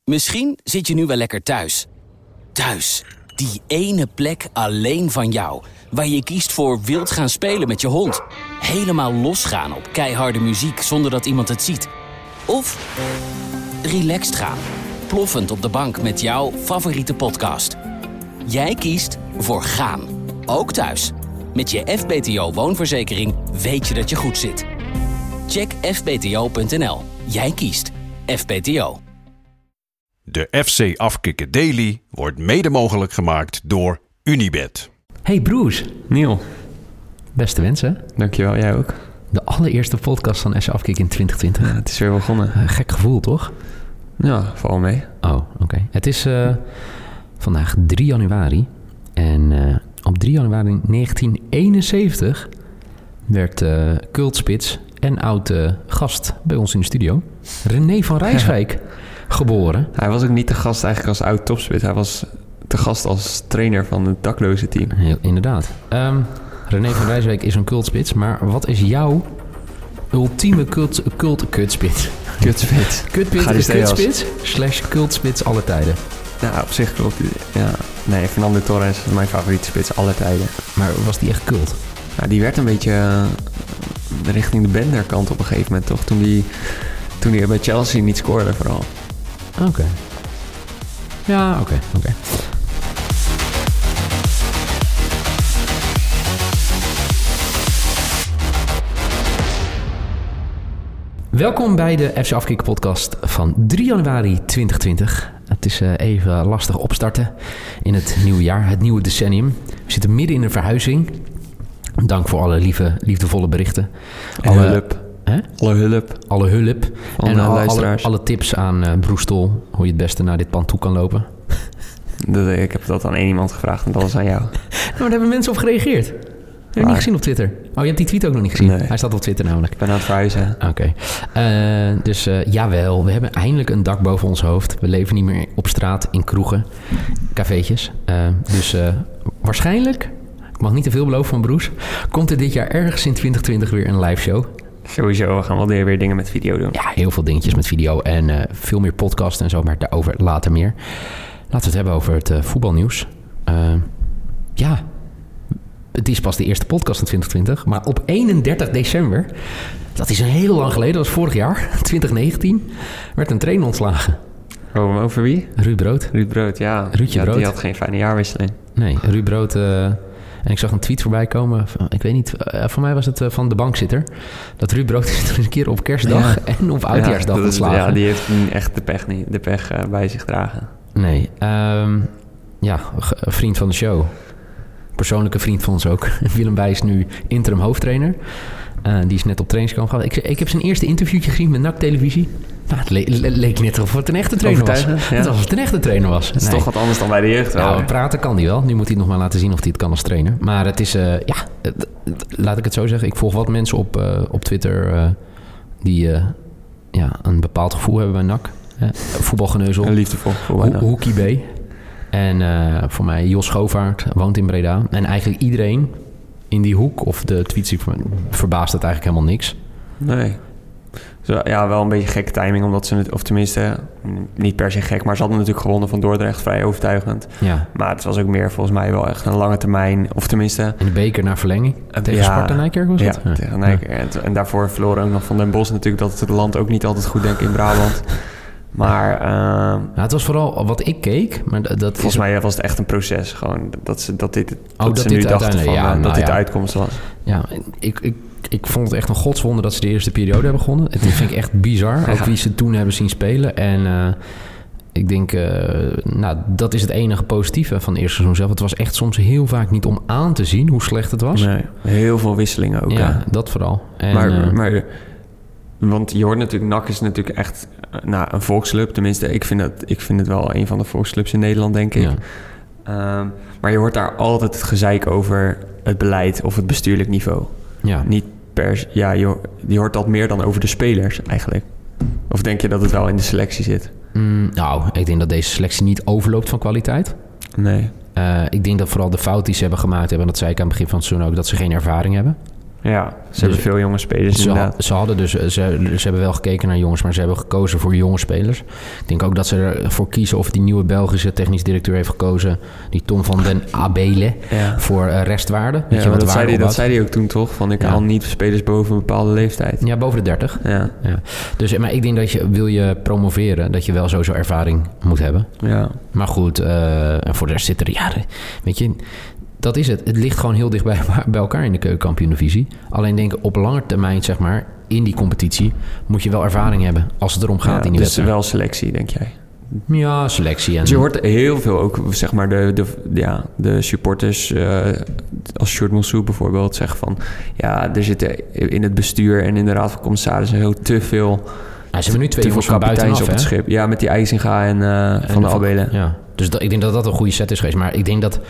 Misschien zit je nu wel lekker thuis. Thuis, die ene plek alleen van jou. Waar je kiest voor wild gaan spelen met je hond. Helemaal losgaan op keiharde muziek zonder dat iemand het ziet. Of relaxed gaan, ploffend op de bank met jouw favoriete podcast. Jij kiest voor gaan, ook thuis. Met je FBTO woonverzekering weet je dat je goed zit. Check fbto.nl. Jij kiest FBTO. De FC Afkikken Daily wordt mede mogelijk gemaakt door Unibet. Hey Bruce. Neil. Beste wensen. Dankjewel, jij ook. De allereerste podcast van FC Afkikken in 2020. Ja, het is weer begonnen. Gek gevoel, toch? Ja, val mee. Oh, oké. Het is vandaag 3 januari. En op 3 januari 1971 werd cultspits en oud gast bij ons in de studio, René van Rijswijk, geboren. Hij was ook niet te gast eigenlijk als oud topspits. Hij was te gast als trainer van het dakloze team. Heel, inderdaad. René van Rijswijk is een cultspits, maar wat is jouw ultieme kutspits? Kutspits / cultspits aller tijden. Ja, op zich klopt. Ja. Nee, Fernando Torres is mijn favoriete spits aller tijden. Maar was die echt cult? Ja, die werd een beetje richting de Bender kant op een gegeven moment, toch? Toen hij bij Chelsea niet scoorde vooral. Oké. Ja, oké. Welkom bij de FC Afkikken podcast van 3 januari 2020. Het is even lastig opstarten in het nieuwe jaar, het nieuwe decennium. We zitten midden in een verhuizing. Dank voor alle liefdevolle berichten. Alle hulp. En alle tips aan Broestol, hoe je het beste naar dit pand toe kan lopen. Ik heb dat aan één iemand gevraagd en dat was aan jou. Nou, daar hebben mensen op gereageerd. Heb je niet gezien op Twitter? Oh, je hebt die tweet ook nog niet gezien? Nee. Hij staat op Twitter namelijk. Ik ben aan het verhuizen. Oké. Dus jawel, we hebben eindelijk een dak boven ons hoofd. We leven niet meer op straat, in kroegen, cafeetjes. Dus waarschijnlijk, ik mag niet te veel beloven van Broes, komt er dit jaar ergens in 2020 weer een live show. Sowieso, we gaan wel weer dingen met video doen. Ja, heel veel dingetjes met video en veel meer podcast en zo, maar daarover later meer. Laten we het hebben over het voetbalnieuws. Het is pas de eerste podcast van 2020, maar op 31 december, dat is een heel lang geleden, dat was vorig jaar, 2019, werd een trainer ontslagen. Oh, over wie? Ruud Brood. Ruud Brood, ja. Ruudje Brood. Die had geen fijne jaarwisseling. Nee, Ruud Brood. En ik zag een tweet voorbij komen. Ik weet niet, voor mij was het van de bankzitter. Dat Ruud Brood is toen een keer op kerstdag en op oudjaarsdag ontslagen. Ja, die heeft echt de pech bij zich dragen. Nee, vriend van de show. Persoonlijke vriend van ons ook. Willem Bij is nu interim hoofdtrainer. Die is net op trainingskamp gehad. Ik heb zijn eerste interviewtje gezien met NAC Televisie. Nou, het leek net alsof het een echte trainer was. Ja. Alsof het een echte trainer was. Het is toch wat anders dan bij de jeugd. Nou, praten kan hij wel. Nu moet hij nog maar laten zien of hij het kan als trainer. Maar het is, laat ik het zo zeggen. Ik volg wat mensen op Twitter die een bepaald gevoel hebben bij NAC. Voetbalgeneuzel. Een liefdevol gevoel bij NAC. Hoekie B. En voor mij Jos Govaert woont in Breda. En eigenlijk iedereen in die hoek of de tweets verbaast het eigenlijk helemaal niks. Nee. Dus, ja, wel een beetje gekke timing, omdat ze of tenminste, niet per se gek, maar ze hadden natuurlijk gewonnen van Dordrecht, vrij overtuigend. Ja. Maar het was ook meer volgens mij wel echt een lange termijn, of tenminste... In de beker naar verlenging? Tegen Sparta Nijkerk was het? Ja, tegen Nijkerk. Ja. En daarvoor verloren ook nog van Den Bosch natuurlijk, dat het land ook niet altijd goed denkt in Brabant. Maar... het was vooral wat ik keek. Maar volgens mij was het echt een proces. Gewoon dat dit de uitkomst was. Ja, ik vond het echt een godswonder dat ze de eerste periode hebben gewonnen. Het vind ik echt bizar. Ook wie ze toen hebben zien spelen. En ik denk, dat is het enige positieve van het eerste seizoen zelf. Het was echt soms heel vaak niet om aan te zien hoe slecht het was. Nee, heel veel wisselingen ook. Ja, dat vooral. En, maar want je hoort natuurlijk, NAC is natuurlijk echt een volksclub. Tenminste, ik vind het wel een van de volksclubs in Nederland, denk ik. Ja. Maar je hoort daar altijd het gezeik over het beleid of het bestuurlijk niveau. Ja. Niet je hoort dat meer dan over de spelers eigenlijk. Of denk je dat het wel in de selectie zit? Ik denk dat deze selectie niet overloopt van kwaliteit. Nee. Ik denk dat vooral de fout die ze hebben gemaakt hebben... en dat zei ik aan het begin van het seizoen ook... dat ze geen ervaring hebben. Ja, ze hebben veel jonge spelers inderdaad. Ze hadden dus, ze hebben wel gekeken naar jongens, maar ze hebben gekozen voor jonge spelers. Ik denk ook dat ze ervoor kiezen of die nieuwe Belgische technisch directeur heeft gekozen, die Tom van den Abele, voor restwaarde. Weet je, dat zei hij ook toen toch? Van ik haal niet spelers boven een bepaalde leeftijd. Ja, boven de 30. Ja. Dus, maar ik denk dat wil je promoveren, dat je wel sowieso ervaring moet hebben. Ja. Maar goed, en voor de rest zitten er jaren. Weet je, dat is het. Het ligt gewoon heel dicht bij elkaar in de keukenkampioen-divisie. Alleen denk ik op lange termijn, zeg maar, in die competitie moet je wel ervaring hebben als het erom gaat in die wedstrijd. Dus wel selectie, denk jij? Ja, selectie. En dus je hoort heel veel ook, zeg maar, de supporters, als Sjoerd Moussou bijvoorbeeld, zeggen van, ja, er zitten in het bestuur en in de raad van commissarissen heel te veel. Ze hebben nu 2 jongens van buitenaf op het schip. Ja, met die IJzinga en Van der Abelen. Ja, dus ik denk dat dat een goede set is geweest. Maar ik denk dat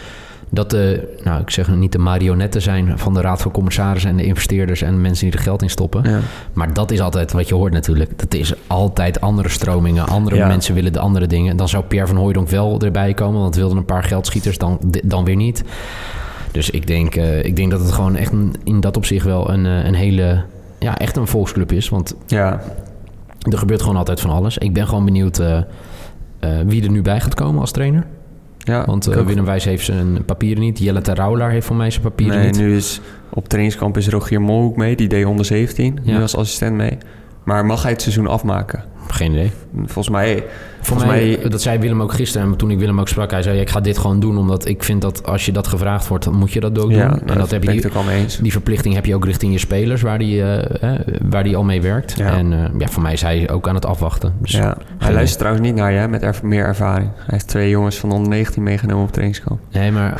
ik zeg niet de marionetten zijn van de raad van commissarissen en de investeerders en de mensen die er geld in stoppen. Ja. Maar dat is altijd wat je hoort natuurlijk. Dat is altijd andere stromingen. Andere mensen willen de andere dingen. Dan zou Pierre van Hooijdonk wel erbij komen, want wilden een paar geldschieters dan weer niet. Dus ik denk dat het gewoon echt in dat opzicht wel een hele, echt een volksclub is. Want er gebeurt gewoon altijd van alles. Ik ben gewoon benieuwd wie er nu bij gaat komen als trainer. Ja, want Willem Wijs heeft zijn papieren niet. Jelle Terouwlaar heeft voor mij zijn papieren niet. Nu is op trainingskamp is Rogier Molhoek mee. Die deed 117. Nu als assistent mee. Maar mag hij het seizoen afmaken? Geen idee. Volgens mij, dat zei Willem ook gisteren. En toen ik Willem ook sprak, hij zei, ik ga dit gewoon doen. Omdat ik vind dat als je dat gevraagd wordt, dan moet je dat ook doen. En dat heb je ook al mee eens. Die verplichting heb je ook richting je spelers, waar die al mee werkt. Ja. En voor mij is hij ook aan het afwachten. Dus, hij luistert trouwens niet naar je met meer ervaring. Hij heeft 2 jongens van 119 meegenomen op trainingskamp. Nee, maar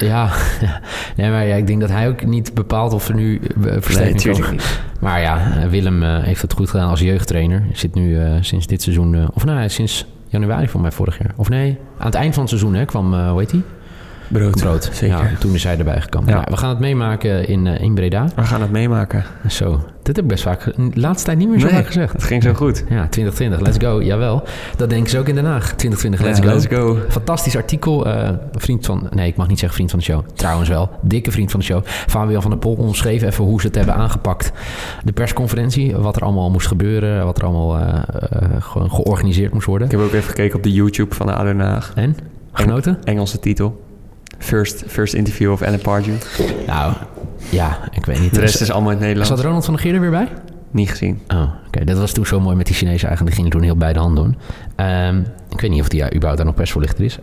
ik denk dat hij ook niet bepaalt of er nu versterking komt. Niet. Maar Willem heeft het goed gedaan als jeugdtrainer. Zit nu sinds dit seizoen, sinds januari van mij vorig jaar. Of nee, aan het eind van het seizoen kwam, hoe heet die? Brood. Zeker. Ja, toen is hij erbij gekomen. Ja. We gaan het meemaken in Breda. We gaan het meemaken. Zo. Dit heb ik best vaak de laatste tijd niet meer zo vaak gezegd. Het ging zo goed. Ja, 2020, let's go. Jawel. Dat denken ze ook in Den Haag. 2020, let's go. Fantastisch artikel. Ik mag niet zeggen vriend van de show. Trouwens wel. Dikke vriend van de show. Fabian van der Pol omschreef even hoe ze het hebben aangepakt. De persconferentie, wat er allemaal moest gebeuren. Wat er allemaal gewoon georganiseerd moest worden. Ik heb ook even gekeken op de YouTube van de ADO Den Haag. En? Genoten? Engelse titel. First interview of Alan Pardew. Nou, ja, ik weet niet. De rest is allemaal in het Nederlands. Zat Ronald van der Geer er weer bij? Niet gezien. Oh, oké. Dat was toen zo mooi met die Chinezen eigenlijk. Die gingen toen heel bij de hand doen. Ik weet niet of die überhaupt daar nog persvoorlichter is.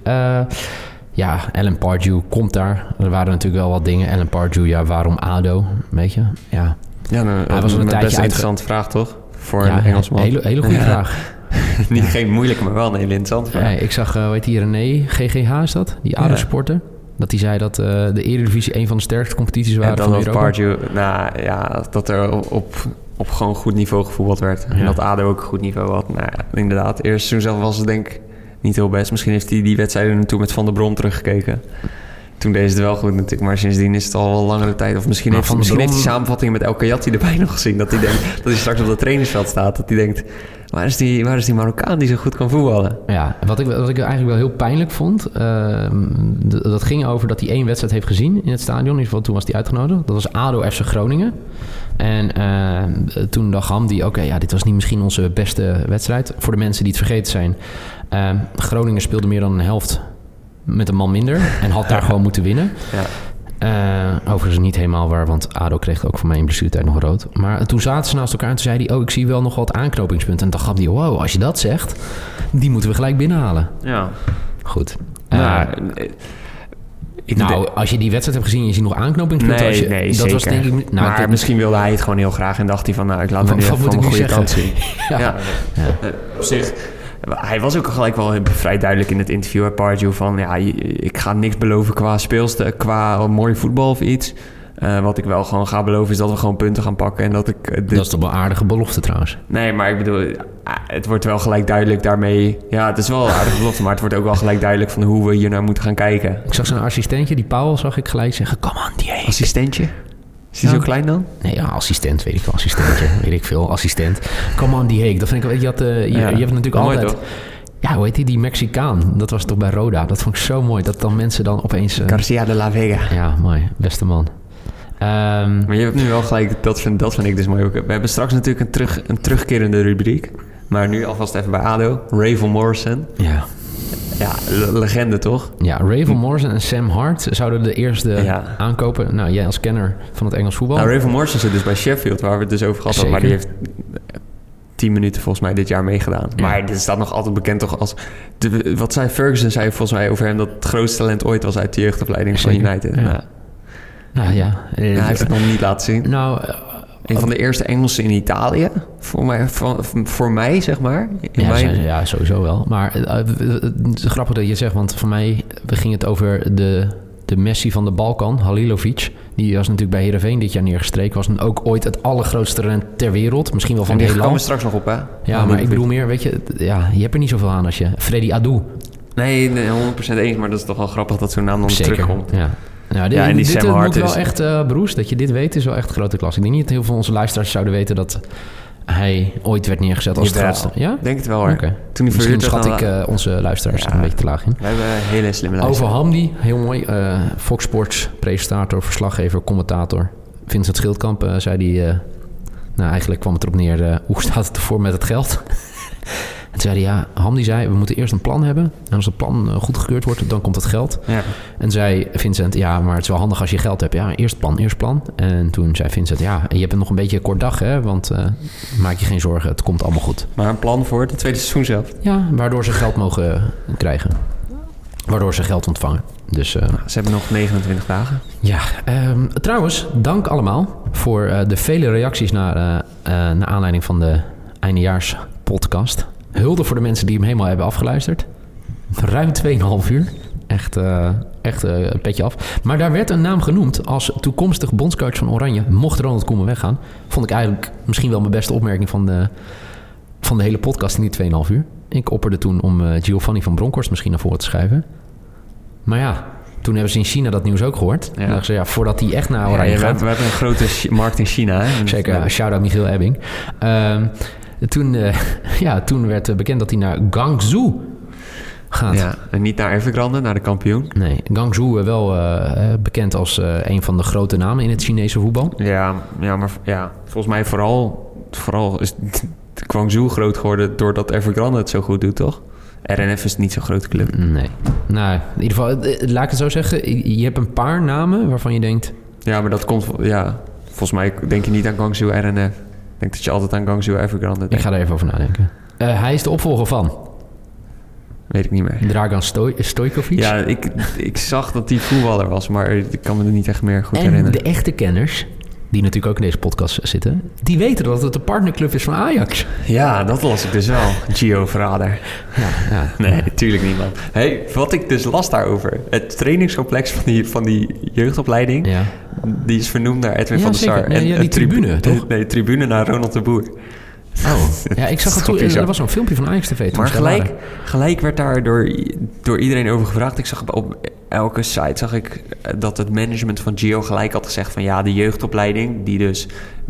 Alan Pardew komt daar. Er waren natuurlijk wel wat dingen. Alan Pardew, waarom ADO? Weet je? Ja. Hij was een best interessante vraag, toch? Voor een Engelsman. Hele goede vraag. Niet geen moeilijke, maar wel een hele interessante vraag. Ja, ik zag, weet je, René, GGH is dat? Die ADO-supporter. Dat hij zei dat de Eredivisie een van de sterkste competities waren van Europa. Pardew, dat er op gewoon goed niveau gevoetbald werd. Ja. En dat ADO ook een goed niveau had. Nou ja, inderdaad. Eerst toen zelf was het denk ik niet heel best. Misschien heeft hij die wedstrijden naartoe met Van der Brom teruggekeken. Toen deed het wel goed natuurlijk. Maar sindsdien is het al wel langere tijd. Of misschien heeft hij samenvattingen met El Kayati erbij nog gezien. Dat hij denkt dat hij straks op het trainingsveld staat. Dat hij denkt, waar is die Marokkaan die zo goed kan voetballen? Ja, wat ik eigenlijk wel heel pijnlijk vond. Dat ging over dat hij 1 wedstrijd heeft gezien in het stadion. Toen was hij uitgenodigd. Dat was ADO FC Groningen. En toen dacht Hamdi, dit was niet misschien onze beste wedstrijd. Voor de mensen die het vergeten zijn. Groningen speelde meer dan een helft met een man minder. En had daar gewoon moeten winnen. Ja. Overigens niet helemaal waar, want ADO kreeg ook voor mij in blessuretijd nog rood. Maar toen zaten ze naast elkaar en toen zei hij, ik zie wel nog wat aanknopingspunten. En dan gaf hij, wow, als je dat zegt, die moeten we gelijk binnenhalen. Ja. Goed. Als je die wedstrijd hebt gezien, je ziet nog aanknopingspunten. Nee, dat zeker. Was denk ik. Maar misschien wilde hij het gewoon heel graag en dacht hij van, ik laat hem nu even van mijn goede kant zien. Op zich. Hij was ook gelijk wel vrij duidelijk in het interview, Pardew, van ik ga niks beloven qua speelstijl, qua mooi voetbal of iets. Wat ik wel gewoon ga beloven is dat we gewoon punten gaan pakken. En dat is toch wel een aardige belofte trouwens. Nee, maar ik bedoel, het wordt wel gelijk duidelijk daarmee. Ja, het is wel een aardige belofte, maar het wordt ook wel gelijk duidelijk van hoe we hier naar moeten gaan kijken. Ik zag zo'n assistentje, die Paul, zag ik gelijk zeggen, come on, Diego. Assistentje? Is die zo klein dan? Nee, assistent, weet ik wel. Assistentje, weet ik veel. Assistent. Come on, Diego. Dat vind ik wel. Je hebt natuurlijk altijd. Toch? Ja, hoe heet die Mexicaan? Dat was toch bij Roda? Dat vond ik zo mooi. Dat dan mensen dan opeens... Garcia de la Vega. Ja, mooi. Beste man. Maar je hebt nu wel gelijk, dat vind ik dus mooi ook. We hebben straks natuurlijk een terugkerende rubriek. Maar nu alvast even bij ADO. Ravel Morrison. Ja. Ja, legende toch? Ja, Ravel Morrison en Sam Hart zouden de eerste aankopen. Nou, jij als kenner van het Engels voetbal. Nou, Ravel Morrison zit dus bij Sheffield, waar we het dus over gehad hebben. Maar die heeft 10 minuten volgens mij dit jaar meegedaan. Ja. Maar dit staat nog altijd bekend toch als... wat zei Ferguson, zei volgens mij over hem... dat het grootste talent ooit was uit de jeugdopleiding van United. Ja. Hij heeft het nog niet laten zien. Nou... Een van de eerste Engelsen in Italië, voor mij zeg maar. Ja, sowieso wel. Maar het is grappig dat je het zegt, want voor mij ging het over de Messi van de Balkan, Halilovic. Die was natuurlijk bij Heerenveen dit jaar neergestreken. Was ook ooit het allergrootste talent ter wereld. Misschien wel van het hele land. Daar komen we straks nog op, hè? Ja, maar ik bedoel meer, weet je... Ja, je hebt er niet zoveel aan als je... Freddy Adu. Nee, 100% eens, maar dat is toch wel grappig dat zo'n naam dan terugkomt. Ja. Nou, en die Sam Hart moet wel echt, Broes, dat je dit weet, is wel echt grote klas. Ik denk niet dat heel veel van onze luisteraars zouden weten dat hij ooit werd neergezet als het grootste. Ja? Denk het wel, hoor. Okay. Misschien schat ik onze luisteraars een beetje te laag in. We hebben hele slimme luisteraars. Over Hamdi, heel mooi. Fox Sports, presentator, verslaggever, commentator. Vincent Schildkamp zei hij... nou, eigenlijk kwam het erop neer, hoe staat het ervoor met het geld? En toen zei hij, Hamdi zei, we moeten eerst een plan hebben. En als het plan goedgekeurd wordt, dan komt het geld. Ja. En zei Vincent, ja, maar het is wel handig als je geld hebt. Ja, eerst plan. En toen zei Vincent, ja, je hebt nog een beetje een kort dag, hè. Want maak je geen zorgen, het komt allemaal goed. Maar een plan voor het tweede seizoen zelf? Ja, waardoor ze geld mogen krijgen. Waardoor ze geld ontvangen. Dus, ze hebben nog 29 dagen. Ja, trouwens, dank allemaal voor de vele reacties naar aanleiding van de eindejaarspodcast. Hulde voor de mensen die hem helemaal hebben afgeluisterd. Ruim 2,5 uur. Echt een petje af. Maar daar werd een naam genoemd als toekomstig bondscoach van Oranje. Mocht Ronald Koeman weggaan. Vond ik eigenlijk misschien wel mijn beste opmerking van de hele podcast in die 2,5 uur. Ik opperde toen om Giovanni van Bronckhorst misschien naar voren te schuiven. Maar ja, toen hebben ze in China dat nieuws ook gehoord. Ja. Dachten ze, voordat hij echt naar Oranje gaat. We hebben een grote markt in China. Hè? Zeker, shout-out Michiel Ebbing. Toen werd bekend dat hij naar Guangzhou gaat. Ja, en niet naar Evergrande, naar de kampioen. Nee, Guangzhou wel bekend als een van de grote namen in het Chinese voetbal. Ja, maar volgens mij vooral is Guangzhou groot geworden doordat Evergrande het zo goed doet, toch? RNF is niet zo'n grote club. Nee. Nou, in ieder geval, laat ik het zo zeggen. Je hebt een paar namen waarvan je denkt... Ja, maar dat komt... Ja, volgens mij denk je niet aan Guangzhou RNF. Ik denk dat je altijd aan Guangzhou Evergrande denkt. Ik ga er even over nadenken. Hij is de opvolger van... Weet ik niet meer. Dragan Stojkovic. Ja, ik zag dat die voetballer was, maar ik kan me er niet echt meer goed herinneren. En de echte kenners, die natuurlijk ook in deze podcast zitten... die weten dat het de partnerclub is van Ajax. Ja, dat las ik dus wel. Gio Verrader. Ja. Nee, tuurlijk niet, man. Hey, wat ik dus las daarover... het trainingscomplex van die jeugdopleiding... Ja. Die is vernoemd naar Edwin van der Sar. En die tribune, toch? Nee, tribune naar Ronald de Boer. Oh, ja, ik zag het toen. Er was zo'n filmpje van Ajax TV. Maar gelijk werd daar door iedereen over gevraagd. Ik zag op elke site dat het management van Gio gelijk had gezegd van... ja, de jeugdopleiding, die dus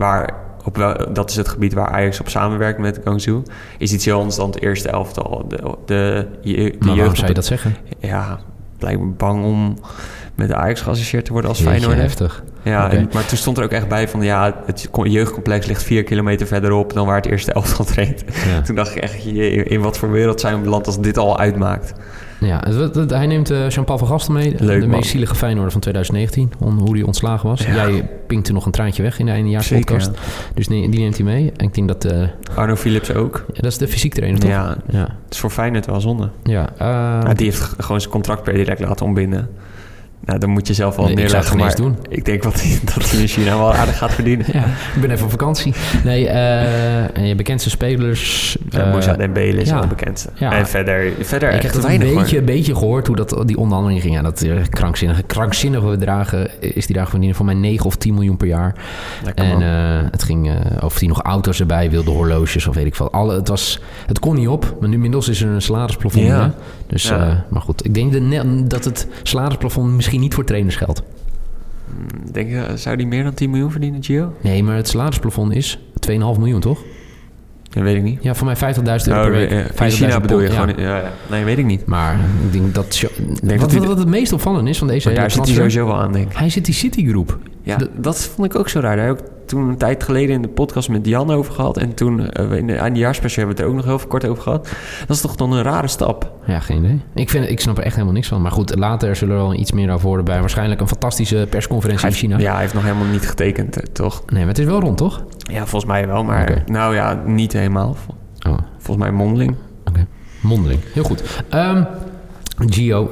dat is het gebied waar Ajax op samenwerkt met Guangzhou... is iets heel anders dan het eerste elftal. Maar waarom zou je dat zeggen? Ja, blijkbaar bang om met Ajax geassocieerd te worden als Feyenoord. Heftig. Ja, okay. Maar toen stond er ook echt bij van... ja, het jeugdcomplex ligt 4 kilometer verderop... dan waar het eerste elftal traint. Ja. Toen dacht ik echt, in wat voor wereld zijn we beland als dit al uitmaakt. Ja, hij neemt Jean-Paul van Gastel mee. Leuk, de meest zielige Feyenoorder van 2019. Hoe die ontslagen was. Ja. Jij pinkte nog een traantje weg in de eindejaarspodcast. Ja. Dus die neemt hij mee. En ik denk dat... Arno Philips ook. Ja, dat is de fysiek trainer, toch? Ja. Het is voor Feyenoord wel zonde. Ja. Die heeft gewoon zijn contract per direct laten ontbinden. Nou, dan moet je zelf wel neerleggen. Maar doen. Ik denk dat hij in China wel aardig gaat verdienen. Ja, ik ben even op vakantie. Nee, en je bekendste spelers... Moussa Dembele is wel de bekendste. Ja. En verder ik heb het een beetje gehoord hoe die onderhandeling ging. Ja, dat krankzinnige bedragen is die daar verdienen. Voor mij 9 of 10 miljoen per jaar. En het ging of hij nog auto's erbij wilde, horloges of weet ik veel. Het kon niet op. Maar nu inmiddels is er een salarisplafond. Ja. Dus, maar goed, ik denk dat het salarisplafond misschien niet voor trainers geldt. Denk je, zou die meer dan 10 miljoen verdienen, Gio? Nee, maar het salarisplafond is 2,5 miljoen, toch? Dat weet ik niet. Ja, voor mij €50.000 per week. In China bedoel je gewoon... Ja. Nee, weet ik niet. Maar ik denk dat... Wat het meest opvallend is van deze... Maar daar zit hij sowieso wel aan, denk ik. Hij zit die Citigroup Ja, dat vond ik ook zo raar. Daar heb ik toen een tijd geleden in de podcast met Jan over gehad. En toen in de eindejaarsspecial hebben we het er ook nog heel kort over gehad. Dat is toch dan een rare stap? Ja, geen idee. Ik snap er echt helemaal niks van. Maar goed, later zullen we wel iets meer over horen bij waarscheinlijk een fantastische persconferentie in China. Ja, hij heeft nog helemaal niet getekend, toch? Nee, maar het is wel rond, toch? Ja, volgens mij wel. Maar nou ja, niet helemaal. Volgens mij mondeling. Oké, mondeling. Heel goed. Gio,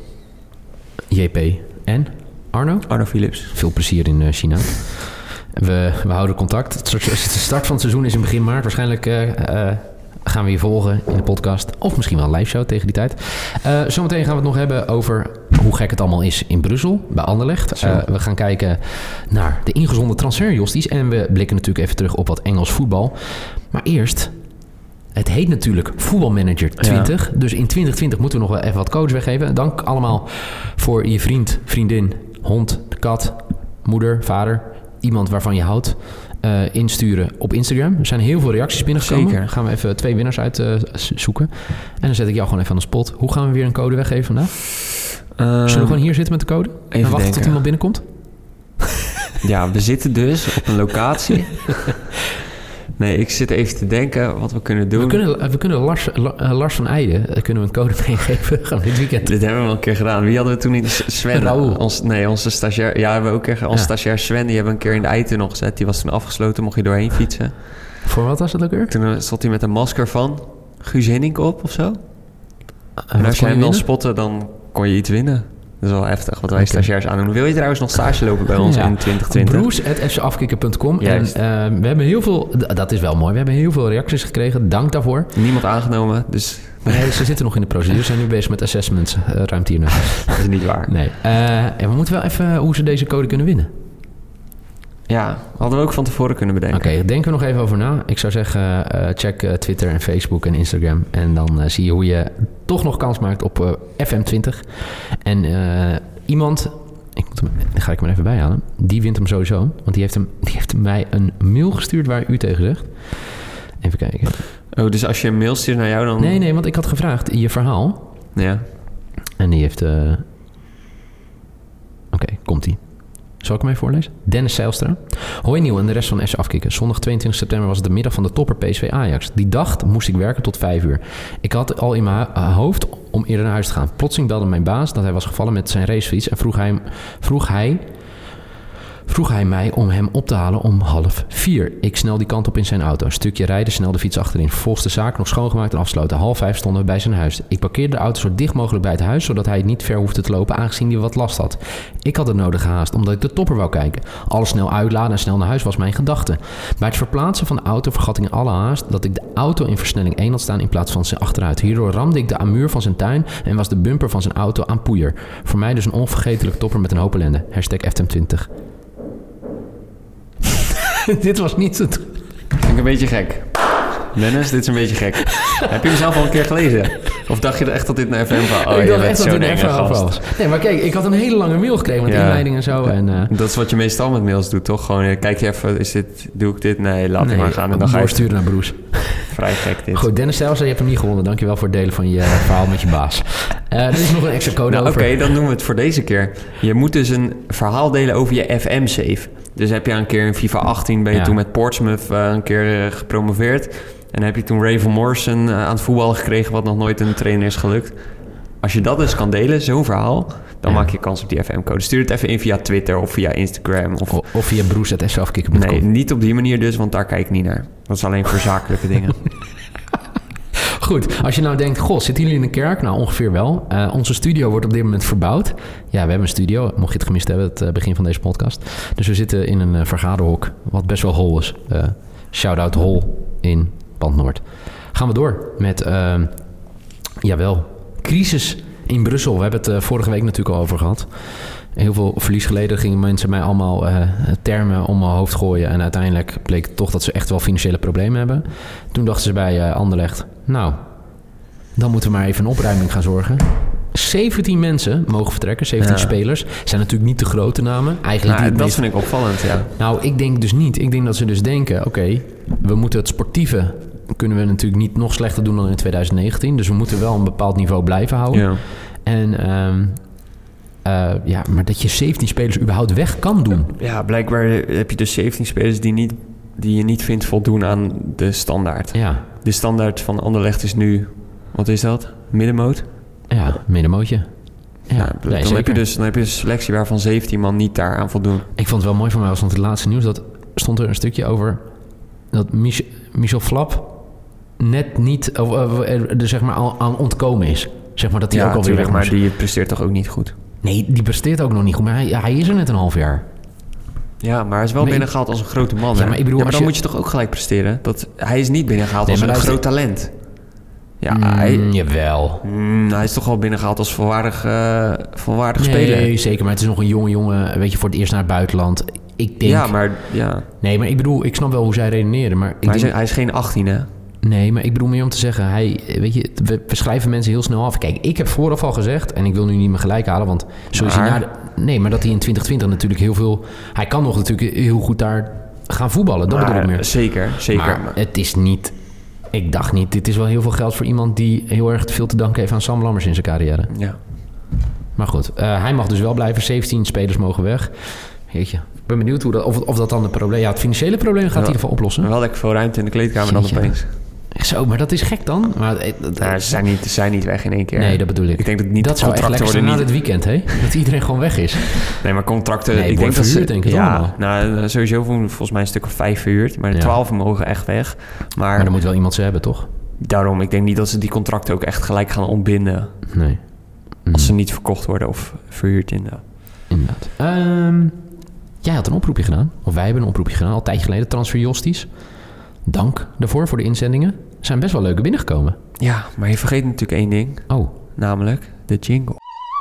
JP en Arno Philips. Veel plezier in China. We houden contact. De start van het seizoen is in begin maart. Waarschijnlijk gaan we je volgen in de podcast. Of misschien wel een live show tegen die tijd. Zometeen gaan we het nog hebben over hoe gek het allemaal is in Brussel, bij Anderlecht. We gaan kijken naar de ingezonde transferjosties. En we blikken natuurlijk even terug op wat Engels voetbal. Maar eerst... Het heet natuurlijk Voetbalmanager 20. Ja. Dus in 2020 moeten we nog wel even wat codes weggeven. Dank allemaal voor je vriend, vriendin, hond, kat, moeder, vader. Iemand waarvan je houdt. Insturen op Instagram. Er zijn heel veel reacties binnengekomen. Zeker. Dan gaan we even 2 winnaars uitzoeken. En dan zet ik jou gewoon even aan de spot. Hoe gaan we weer een code weggeven vandaag? Zullen we gewoon hier zitten met de code? En wachten tot iemand binnenkomt? Ja, we zitten dus op een locatie... Nee, ik zit even te denken wat we kunnen doen. We kunnen Lars van Eijden kunnen we een code meegeven. Gaan we dit weekend. Dit hebben we wel een keer gedaan. Wie hadden we toen in Sven? Raoul. Onze stagiair. Ja, hebben we ook een keer. Onze stagiair Sven, die hebben we een keer in de eitunnel gezet. Die was toen afgesloten, mocht je doorheen fietsen. Voor wat was dat ook weer? Toen stond hij met een masker van Guus Hinnink op of zo. En als je hem dan spotte, dan kon je iets winnen. Dat is wel heftig, wat wij stagiairs aandoen. Wil je trouwens nog stage lopen bij ons in 2020? Broes@fcafkikker.com. En we hebben heel veel... Dat is wel mooi. We hebben heel veel reacties gekregen. Dank daarvoor. Niemand aangenomen, dus... Nee, ze zitten nog in de procedure. Ze zijn nu bezig met assessments. Ruimt hier nog. Dat is niet waar. Nee. En we moeten wel even hoe ze deze code kunnen winnen. Ja, hadden we ook van tevoren kunnen bedenken. Oké, denken we nog even over na. Ik zou zeggen, check Twitter en Facebook en Instagram. En dan zie je hoe je toch nog kans maakt op FM20. En iemand, ga ik hem even bijhalen, die wint hem sowieso. Want die heeft mij een mail gestuurd waar u tegen zegt. Even kijken. Oh, dus als je een mail stuurt naar jou dan... Nee, want ik had gevraagd je verhaal. Ja. En die heeft... Oké, komt-ie. Zal ik hem even voorlezen? Dennis Zijlstra. Hoi Niel en de rest van FC Afkikken. Zondag 22 september was het de middag van de topper PSV Ajax. Die dag moest ik werken tot 5 uur. Ik had al in mijn hoofd om eerder naar huis te gaan. Plotseling belde mijn baas dat hij was gevallen met zijn racefiets en vroeg hij mij om hem op te halen om 3:30. Ik snel die kant op in zijn auto. Een stukje rijden, snel de fiets achterin. Vervolgens de zaak nog schoongemaakt en afgesloten. 4:30 stonden we bij zijn huis. Ik parkeerde de auto zo dicht mogelijk bij het huis, zodat hij niet ver hoefde te lopen, aangezien hij wat last had. Ik had het nodig gehaast, omdat ik de topper wou kijken. Alles snel uitladen en snel naar huis was mijn gedachte. Bij het verplaatsen van de auto vergat ik in alle haast dat ik de auto in versnelling 1 had staan in plaats van zijn achteruit. Hierdoor ramde ik de muur van zijn tuin en was de bumper van zijn auto aan poeier. Voor mij dus een onvergetelijk topper met een hoop ellende. #FM20. Dit was niet zo... Vind ik een beetje gek. Dennis, dit is een beetje gek. Heb je hem zelf al een keer gelezen? Of dacht je echt dat dit een FM-verhaal... Ik dacht echt dat dit een FM-verhaal was. Nee, maar kijk, ik had een hele lange mail gekregen met inleiding en zo. En, dat is wat je meestal met mails doet, toch? Gewoon, kijk je even, doe ik dit? Nee, laat het maar gaan. En dan ga je sturen naar Broes. Vrij gek dit. Goed, Dennis Zijlstra, je hebt hem niet gewonnen. Dankjewel voor het delen van je verhaal met je baas. Er is nog een extra code over. Oké, dan doen we het voor deze keer. Je moet dus een verhaal delen over je FM-save. Dus heb je een keer in FIFA 18... ben je toen met Portsmouth een keer gepromoveerd... En heb je toen Raven Morrison aan het voetballen gekregen... wat nog nooit een trainer is gelukt. Als je dat dus kan delen, zo'n verhaal... dan maak je kans op die FM-code. Stuur het even in via Twitter of via Instagram. Of via broes@fcafkikker.com. Nee, niet op die manier dus, want daar kijk ik niet naar. Dat is alleen voor zakelijke dingen. Goed, als je nou denkt... Goh, zitten jullie in een kerk? Nou, ongeveer wel. Onze studio wordt op dit moment verbouwd. Ja, we hebben een studio. Mocht je het gemist hebben, het begin van deze podcast. Dus we zitten in een vergaderhok... wat best wel hol is. Shout-out hol in... Noord. Gaan we door met, crisis in Brussel. We hebben het vorige week natuurlijk al over gehad. Heel veel verlies geleden gingen mensen mij allemaal termen om mijn hoofd gooien. En uiteindelijk bleek toch dat ze echt wel financiële problemen hebben. Toen dachten ze bij Anderlecht, nou, dan moeten we maar even een opruiming gaan zorgen. 17 mensen mogen vertrekken, 17 spelers. Zijn natuurlijk niet de grote namen. Eigenlijk dat vind ik opvallend, ja. Nou, ik denk dus niet. Ik denk dat ze dus denken, oké, we moeten het sportieve... kunnen we natuurlijk niet nog slechter doen dan in 2019. Dus we moeten wel een bepaald niveau blijven houden. Ja. En Maar dat je 17 spelers überhaupt weg kan doen. Ja, blijkbaar heb je dus 17 spelers die je niet vindt voldoen aan de standaard. Ja. De standaard van Anderlecht is nu... Wat is dat? Middenmoot? Ja, middenmootje. Ja, dan heb je dus een selectie waarvan 17 man niet daaraan voldoen. Ik vond het wel mooi van mij, was het laatste nieuws. Dat stond er een stukje over dat Michel Flap net niet er zeg maar aan ontkomen is. Zeg maar dat hij ook alweer weg maar die presteert toch ook niet goed? Nee, die presteert ook nog niet goed. Maar hij is er net een half jaar. Ja, maar hij is wel binnengehaald als een grote man. Ja, maar ik bedoel, maar dan moet je toch ook gelijk presteren? Hij is niet binnengehaald als een groot talent. Ja, jawel. Hij is toch al binnengehaald als volwaardig speler. Nee, zeker. Maar het is nog een jonge jongen, weet je, voor het eerst naar het buitenland. Ik denk... Ja. Nee, maar ik bedoel, ik snap wel hoe zij redeneren. Maar hij is geen 18, hè? Nee, maar ik bedoel meer om te zeggen... we schrijven mensen heel snel af. Kijk, ik heb vooraf al gezegd... en ik wil nu niet meer gelijk halen, want... maar dat hij in 2020 natuurlijk heel veel... Hij kan nog natuurlijk heel goed daar gaan voetballen. Dat bedoel ik meer. Zeker. Maar het is niet... Ik dacht niet, dit is wel heel veel geld voor iemand... die heel erg veel te danken heeft aan Sam Lammers in zijn carrière. Ja. Maar goed, hij mag dus wel blijven. 17 spelers mogen weg. Jeetje, ik ben benieuwd hoe dat, of dat dan het probleem... Ja, het financiële probleem gaat in ieder geval oplossen. Wel lekker veel ruimte in de kleedkamer dan opeens. Zo, maar dat is gek dan. Maar, ze zijn niet weg in één keer. Nee, dat bedoel ik. Ik denk dat niet dat zou echt lekker zijn na dit weekend, hè? Dat iedereen gewoon weg is. Nee, maar contracten... Nee, ik denk dat verhuurd, denk ik allemaal. Nou, sowieso volgens mij een stuk of 5 verhuurd. Maar de 12 mogen echt weg. Maar dan moet wel iemand ze hebben, toch? Daarom, ik denk niet dat ze die contracten ook echt gelijk gaan ontbinden. Nee. Als ze niet verkocht worden of verhuurd inderdaad. Jij had een oproepje gedaan. Of wij hebben een oproepje gedaan, al een tijdje geleden. Transfer Josties. Dank daarvoor, voor de inzendingen. Er zijn best wel leuke binnengekomen. Ja, maar je vergeet natuurlijk één ding. Oh. Namelijk de jingle.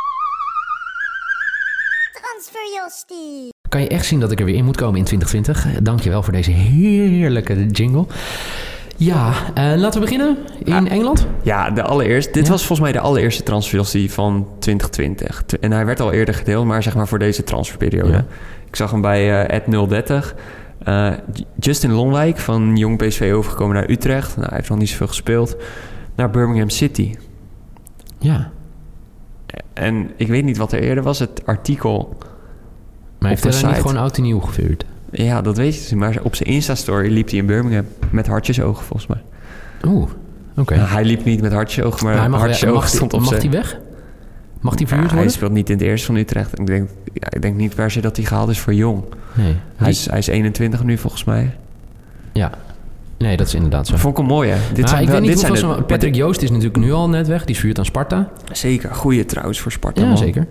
Transfer Jostie. Kan je echt zien dat ik er weer in moet komen in 2020. Dankjewel voor deze heerlijke jingle. Ja, laten we beginnen in Engeland. Ja, dit was volgens mij de allereerste transfer van 2020. En hij werd al eerder gedeeld, maar zeg maar voor deze transferperiode. Ja. Ik zag hem bij @030. Justin Lonwijk van Jong PSV overgekomen naar Utrecht. Nou, hij heeft nog niet zoveel gespeeld. Naar Birmingham City. Ja. En ik weet niet wat er eerder was, het artikel. Maar heeft hij niet gewoon oud en nieuw gevuurd? Ja, dat weet je. Maar op zijn Insta-story liep hij in Birmingham met hartjesogen, volgens mij. Oeh, oké. Nou, hij liep niet met hartjesogen, maar hartjesogen stond op zijn... Mag hij weg? Mag hij verhuurd worden? Hij speelt niet in het eerste van Utrecht. Ik denk niet per se dat hij gehaald is voor Jong. Nee. Hij is 21 nu, volgens mij. Ja. Nee, dat is inderdaad zo. Dat vond ik hem mooi, hè? Patrick Joost is natuurlijk nu al net weg. Die is verhuurd aan Sparta. Zeker. Goeie trouwens voor Sparta, ja, man. Zeker.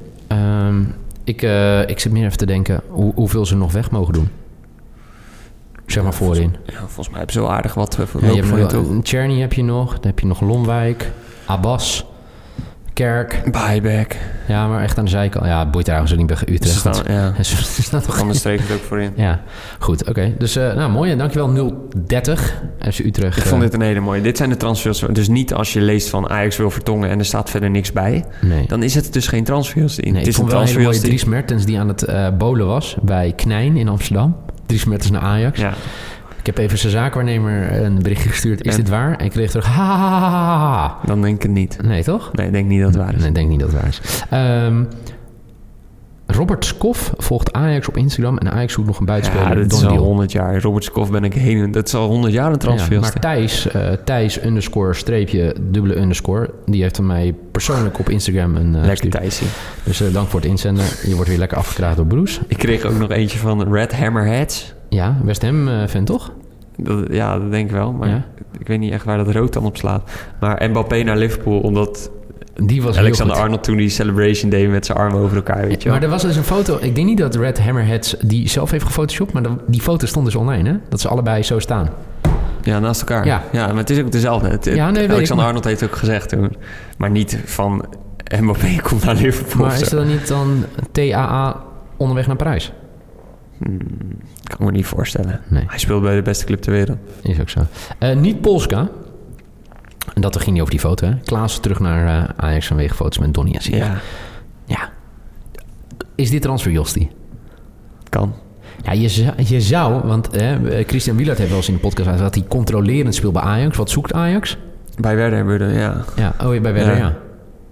Ik zit meer even te denken hoeveel ze nog weg mogen doen. Zeg maar voorin. Ja, volgens mij hebben ze wel aardig wat Czerny heb je nog. Dan heb je nog Lonwijk. Abbas. Kerk. Buyback. Ja, maar echt aan de zijkant. Ja, het boeit trouwens niet bij Utrecht. Ze staan toch anders streek het ook voorin. Ja, goed. Oké. Dus mooi. En dankjewel 030 FC Utrecht. Ik vond dit een hele mooie. Dit zijn de transfers. Dus niet als je leest van Ajax wil Vertongen en er staat verder niks bij. Nee. Dan is het dus geen transfers. Nee, het is een transfer. Een mooie Dries Mertens die aan het bolen was bij Knijn in Amsterdam. Dries Mertens naar Ajax. Ja. Ik heb even zijn zaakwaarnemer een berichtje gestuurd. Is dit waar? En ik kreeg terug... Ha. Dan denk ik het niet. Nee, toch? Nee, ik denk niet dat het waar is. Nee, ik denk niet dat het waar is. Robert Skof volgt Ajax op Instagram. En Ajax zoekt nog een buitenspeler. Ja, dat is al 100 jaar. Robert Skof ben ik heen. Dat is al 100 jaar een transfer. Ja, maar Thijs __ die heeft aan mij persoonlijk op Instagram een... lekker Thijsie. Dus dank voor het inzenden. Je wordt weer lekker afgekraagd door Bruce. Ik kreeg ook nog eentje van Red Hammerheads. Ja, West Ham fan toch? Dat denk ik wel. Maar ik weet niet echt waar dat rood dan op slaat. Maar Mbappé naar Liverpool, omdat... Die was Alexander Arnold toen die celebration deed met zijn armen over elkaar, weet je wel. Maar er was dus een foto... Ik denk niet dat Red Hammerheads die zelf heeft gefotoshopt... maar die foto stond dus online, hè? Dat ze allebei zo staan. Ja, naast elkaar. Ja, maar het is ook dezelfde. Alexander Arnold heeft ook gezegd toen. Maar niet van Mbappé komt naar Liverpool. Maar is er dan niet dan TAA onderweg naar Parijs? Kan me niet voorstellen. Nee. Hij speelt bij de beste club ter wereld. Is ook zo. Niet Polska. En dat ging niet over die foto, hè? Klaassen terug naar Ajax vanwege foto's met Donny Azia. Ja. Is dit transfer, Jostie? Kan. Ja, je zou... Want Christian Wielert heeft wel eens in de podcast gezegd... dat hij controlerend speelt bij Ajax. Wat zoekt Ajax? Bij Werder, ja. Ja, bij Werder, ja.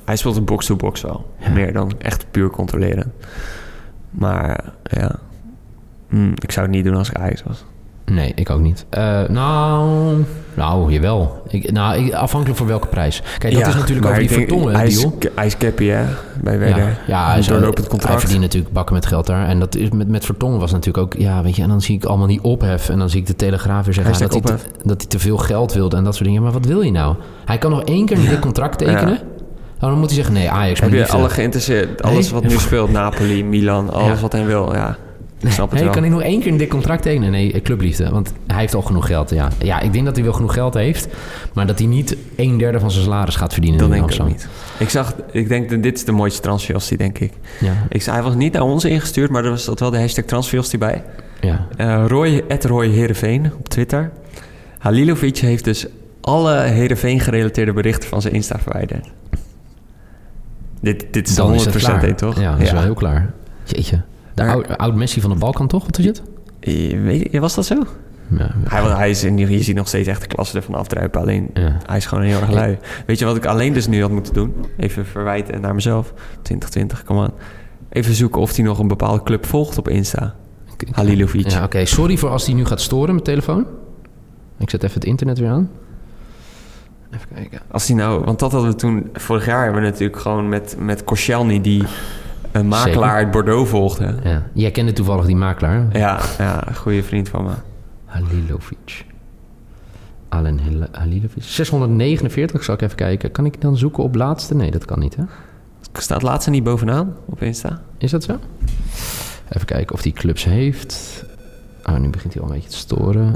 Hij speelt een box-to-box wel. Ja. Meer dan echt puur controleren. Maar ja... ik zou het niet doen als ik Ajax was. Nee, ik ook niet. Nou, jawel. Afhankelijk voor welke prijs. Kijk, dat is natuurlijk over die Vertongen deal. Hij is Cappy, hè? Bij Werder. Ja, hij is doorlopend contract. Hij verdient natuurlijk bakken met geld daar. En dat is met Vertongen was natuurlijk ook... Ja, weet je, en dan zie ik allemaal die ophef. En dan zie ik de Telegraaf weer zeggen dat hij te veel geld wilde en dat soort dingen. Maar wat wil je nou? Hij kan nog 1 keer een dik contract tekenen. Ja. Dan moet hij zeggen, nee, Ajax... Heb je alle geïnteresseerd? Alles wat nu speelt, Napoli, Milan, alles wat hij wil, ja... Ik snap het wel. Kan ik nog 1 keer een dik contract tekenen? Nee, clubliefde. Want hij heeft al genoeg geld. Ja, ik denk dat hij wel genoeg geld heeft. Maar dat hij niet 1/3 van zijn salaris gaat verdienen. Dat denk ik ook niet. Ik denk dat dit is de mooiste transferostie, denk ik. Ja. Hij was niet naar ons ingestuurd, maar er was wel de hashtag transferostie bij. Ja. Roy Heerenveen op Twitter. Halilovic heeft dus alle Heerenveen gerelateerde berichten van zijn Insta verwijderd. Dit is dan 100% één, toch? Ja, dat is wel heel klaar. Jeetje. De oud Messi van de Balkan, toch? Wat is het? Was dat zo? Ja. Hij is je ziet nog steeds echt de klasse ervan afdruipen. Alleen, hij is gewoon heel erg lui. Weet je wat ik alleen dus nu had moeten doen? Even verwijten naar mezelf. 2020, kom aan. Even zoeken of hij nog een bepaalde club volgt op Insta. Halilovic. Ja, oké. Sorry voor als hij nu gaat storen met telefoon. Ik zet even het internet weer aan. Even kijken. Als hij nou... Want dat hadden we toen... Vorig jaar hebben we natuurlijk gewoon met Koscielny... die een makelaar uit Bordeaux volgde. Ja. Jij kende toevallig die makelaar. Ja, een goede vriend van me. Halilovic. Alen Halilovic. 649, zal ik even kijken. Kan ik dan zoeken op laatste? Nee, dat kan niet, hè? Staat laatste niet bovenaan op Insta? Is dat zo? Even kijken of hij clubs heeft. Nu begint hij al een beetje te storen.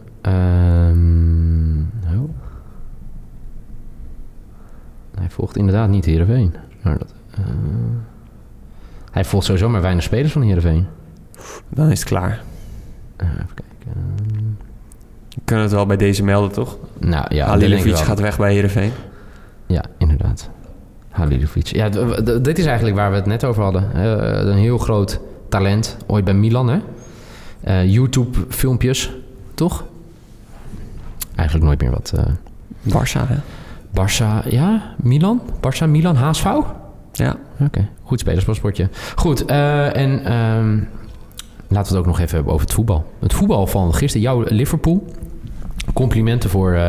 Hij volgt inderdaad niet Heerenveen. Maar hij volgt sowieso maar weinig spelers van Heerenveen. Dan is het klaar. Even kijken. We kunnen het wel bij deze melden, toch? Nou ja, Halilovic gaat weg bij Heerenveen. Ja, inderdaad. Halilovic. Ja, dit is eigenlijk waar we het net over hadden. Een heel groot talent. Ooit bij Milan, hè? YouTube-filmpjes, toch? Eigenlijk nooit meer wat... Barça, hè? Barça, ja? Milan? Barça, Milan, HSV? Ja. Oké, goed spelerspaspoortje. Goed, laten we het ook nog even hebben over het voetbal. Het voetbal van gisteren, jouw Liverpool. Complimenten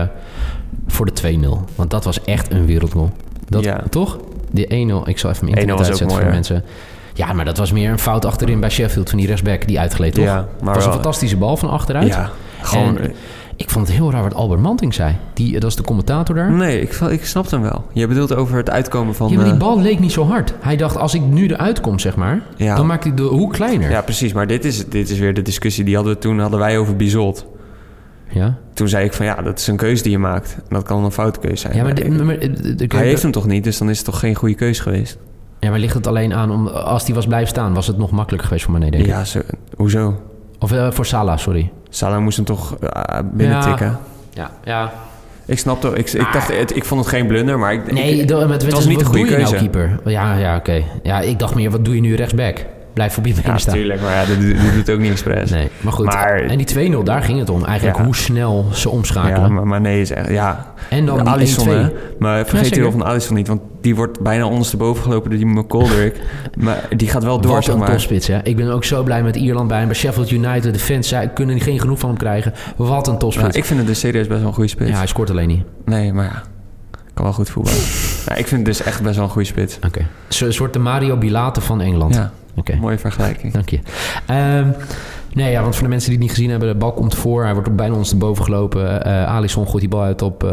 voor de 2-0. Want dat was echt een wereldgoal. Toch? Die 1-0, ik zal even mijn internet uitzetten voor de mensen. Ja, maar dat was meer een fout achterin bij Sheffield van die rechtsback die uitgleed, toch? Ja, maar het was een fantastische bal van achteruit. Ja, gewoon... Ik vond het heel raar wat Albert Manting zei. Dat is de commentator daar. Nee, ik snap hem wel. Je bedoelt over het uitkomen van... Ja, maar die bal leek niet zo hard. Hij dacht, als ik nu eruit kom, zeg maar... Ja. dan maakt hij de hoek kleiner. Ja, precies. Maar dit is weer de discussie die hadden wij over Bizot. Ja? Toen zei ik van dat is een keuze die je maakt. Dat kan een foute keuze zijn. Ja, maar hij heeft hem toch niet, dus dan is het toch geen goede keuze geweest? Ja, maar ligt het alleen aan... als hij was blijven staan, was het nog makkelijker geweest voor Mané, denk ik. Ja, hoezo? Of voor Salah, sorry. Salah moest hem toch binnen tikken. Ja. Ik snapte... Ik vond het geen blunder, maar... Het was niet een goede keuze. Nou, keeper? Ja, oké. Ja, ik dacht meer, wat doe je nu rechtsback? Blijf op je benen staan. Ja, natuurlijk. Maar dat doet ook niet expres. Nee, maar goed. En die 2-0, daar ging het om. Eigenlijk hoe snel ze omschakelen. Ja, maar nee is echt... Ja. En dan Alisson, maar vergeet die van Alisson niet. Want die wordt bijna ondersteboven gelopen door die McGoldrick. Maar die gaat wel door, zeg maar. Wat een topspits, hè. Ik ben ook zo blij met Ierland bij hem. Bij Sheffield United, de fans kunnen geen genoeg van hem krijgen. Wat een topspits. Nou, ik vind het dus serieus best wel een goede spits. Ja, hij scoort alleen niet. Nee, maar kan wel goed voetballen. Ik vind het dus echt best wel een goede spits. Oké. Een soort de Mario Bilate van Engeland. Ja. Okay. Mooie vergelijking. Dank je. Want voor de mensen die het niet gezien hebben... de bal komt voor. Hij wordt ook bijna ondersteboven gelopen. Alisson gooit die bal uit op...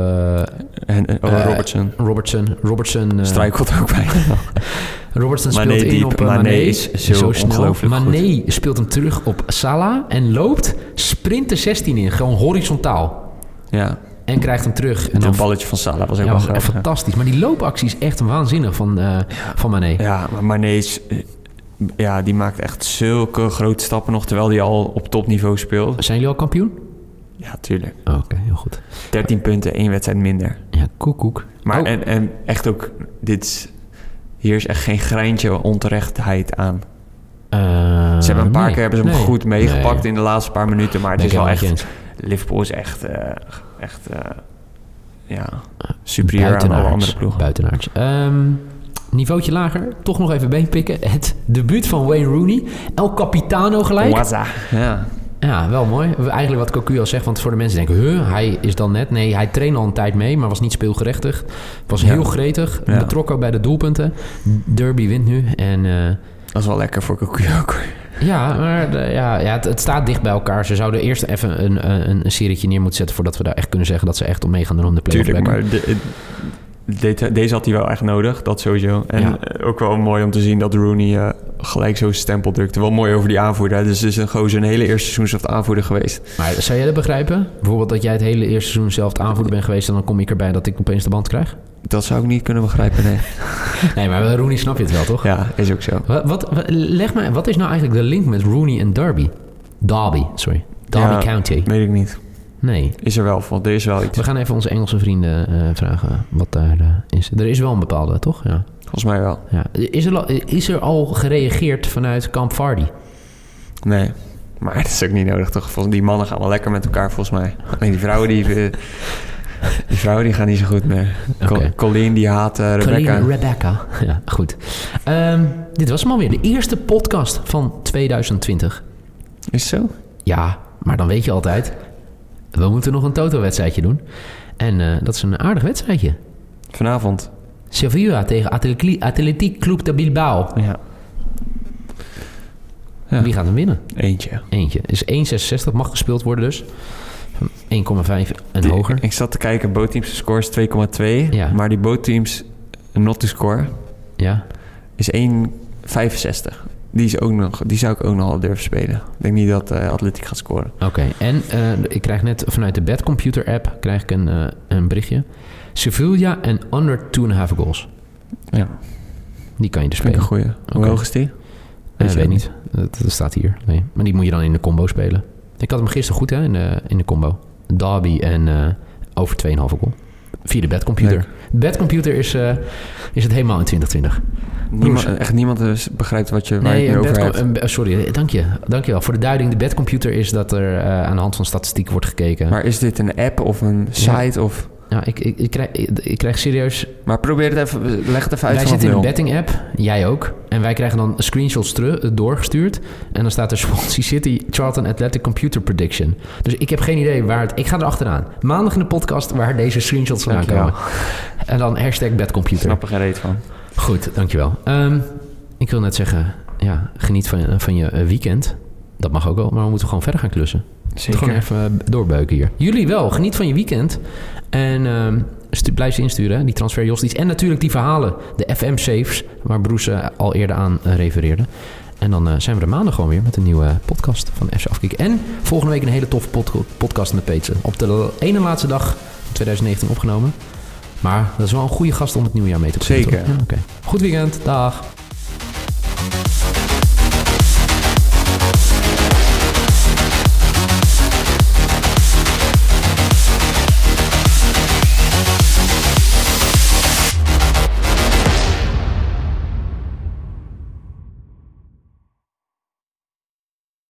Robertson. Struikelt ook bijna. Robertson speelt in op Mané. Is zo ongelooflijk Mané goed. speelt hem terug op Salah... en loopt, sprint de 16 in. Gewoon horizontaal. Ja. En krijgt hem terug. En een balletje van Salah was ook wel grappig. Fantastisch. Maar die loopactie is echt waanzinnig van Mané. Ja, maar Mané is... Ja, die maakt echt zulke grote stappen nog... terwijl hij al op topniveau speelt. Zijn jullie al kampioen? Ja, tuurlijk. Oké, heel goed. 13 punten, 1 wedstrijd minder. Ja, koek. Maar en echt ook... Hier is echt geen greintje onterechtheid aan. Ze hebben een paar keer hem goed meegepakt... in de laatste paar minuten. Maar het is wel echt... Liverpool is echt superieur aan alle andere ploegen. Buitenaards. niveautje lager, toch nog even beenpikken. Het debuut van Wayne Rooney. El Capitano gelijk. Waza. Ja. Ja, wel mooi. Eigenlijk wat Cocu al zegt, want voor de mensen denken... hij is dan net... Nee, hij trainde al een tijd mee, maar was niet speelgerechtig. Was heel gretig. Ja. Betrokken bij de doelpunten. Derby wint nu. En, dat is wel lekker voor Cocu ook. Ja, maar het staat dicht bij elkaar. Ze zouden eerst even een serietje neer moeten zetten... voordat we daar echt kunnen zeggen dat ze echt op mee gaan doen om de play-off. Tuurlijk, maar deze had hij wel echt nodig, dat sowieso. En ook wel mooi om te zien dat Rooney gelijk zo'n stempel drukte. Wel mooi over die aanvoerder. Dus het is een gozer een hele eerste seizoen zelf aanvoerder geweest. Maar zou jij dat begrijpen? Bijvoorbeeld dat jij het hele eerste seizoen zelf aanvoerder bent geweest... en dan kom ik erbij dat ik opeens de band krijg? Dat zou ik niet kunnen begrijpen, nee. Nee, maar Rooney snap je het wel, toch? Ja, is ook zo. Leg maar, wat is nou eigenlijk de link met Rooney en Derby? Derby County. Weet ik niet. Nee. Is er wel, want er is wel iets. We gaan even onze Engelse vrienden vragen wat daar is. Er is wel een bepaalde, toch? Ja. Volgens mij wel. Ja. Is er al gereageerd vanuit Camp Vardy? Nee, maar het is ook niet nodig, toch? Die mannen gaan wel lekker met elkaar, volgens mij. Alleen die vrouwen die gaan niet zo goed meer. Okay. Colleen die haat Rebecca. Ja, goed. Dit was hem alweer. De eerste podcast van 2020. Is het zo? Ja, maar dan weet je altijd... We moeten nog een Toto-wedstrijdje doen. En dat is een aardig wedstrijdje. Vanavond. Sevilla tegen Athletic Club de Bilbao. Ja. Wie gaat hem winnen? Eentje. Is 1,66. Mag gespeeld worden dus. 1,5 en hoger. Ik zat te kijken. Bootteams score is 2,2. Ja. Maar die bootteams not to score is 1,65. Die zou ik ook nog al durven spelen. Ik denk niet dat Atletiek gaat scoren. Oké. En ik krijg net vanuit de Betcomputer app een berichtje. Sevilla en under 2,5 goals. Ja. Die kan je dus spelen. Een goeie. Hoe hoog is die? Weet niet. Dat staat hier. Nee. Maar die moet je dan in de combo spelen. Ik had hem gisteren goed in de combo. Derby en over 2,5 goal. Via de Betcomputer. Betcomputer is het helemaal in 2020. Niemand begrijpt waar je het over hebt. Sorry, dank je wel. Voor de duiding, de Betcomputer is dat er aan de hand van statistiek wordt gekeken. Maar is dit een app of een site? Of... Ja, ik krijg serieus... Maar probeer het even, leg het even uit. Wij zitten in een betting app, jij ook. En wij krijgen dan screenshots doorgestuurd. En dan staat er Swansea City Charlton Athletic Computer Prediction. Dus ik heb geen idee waar het... Ik ga erachteraan. Maandag in de podcast waar deze screenshots vandaan komen. En dan #betcomputer. Ik snap er geen reet van. Goed, dankjewel. Ik wil net zeggen, geniet van je weekend. Dat mag ook wel, maar we moeten gewoon verder gaan klussen. Zeker. Gewoon even doorbeuken hier. Jullie wel, geniet van je weekend. En blijf ze insturen, die transferjosties. En natuurlijk die verhalen, de FM-saves... waar Broes al eerder aan refereerde. En dan zijn we er maandag gewoon weer met een nieuwe podcast van FC Afkikken. En volgende week een hele toffe podcast met Peetsen. Op de ene laatste dag van 2019 opgenomen. Maar dat is wel een goede gast om het nieuwe jaar mee te komen. Zeker. Ja, okay. Goed weekend, dag.